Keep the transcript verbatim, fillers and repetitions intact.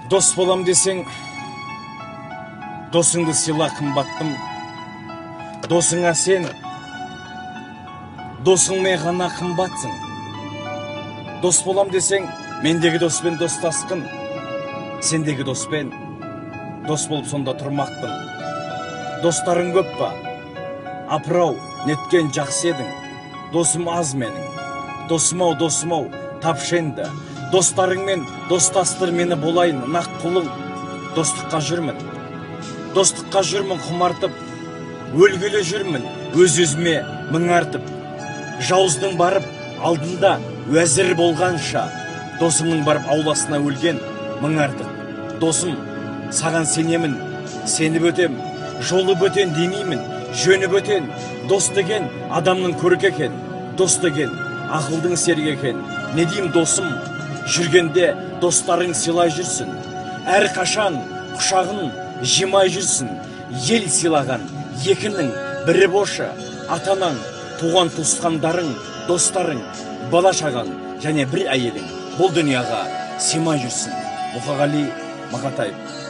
Дос болам десең, досыңды сыйла қымбаттым. Досыңа сен, досыңмен ғана қымбатсың. Дос болам десең, мендегі доспен достасқын. Сендегі доспен дос болып сонда тұрмақпын. Достарың көп па? Апырау, неткен жақсы едің. Досым аз менің. Досым-ау, досым-ау, тапшы енді. Достарыңмен достастыр мені болайын, нақ құлың. Достыққа жүрмін. Достыққа жүрмін құмартып. Өлгелі жүрмін, өз-өзіме мың артып. Жауыздың барып алдында уәзір болғанша, досымның барып ауласына өлген мың артық. Досым, саған сенемін, сені бөтем, жолы бөтен демеймін, жөні бөтен. Дос деген адамның көркі екен, дос деген ақылдың серігі екен. Не деймін досым, жүргенде достарың сыйлай жүрсін. Әр қашан құшағын жимай жүрсін. Ел сыйлаған екінің бірі бошы, атанаң, туған туысқандарың, достарың, бала шағаң және бір әйелің бұл дүнияға сыймай жүрсін. Мұқағали Мақатаев.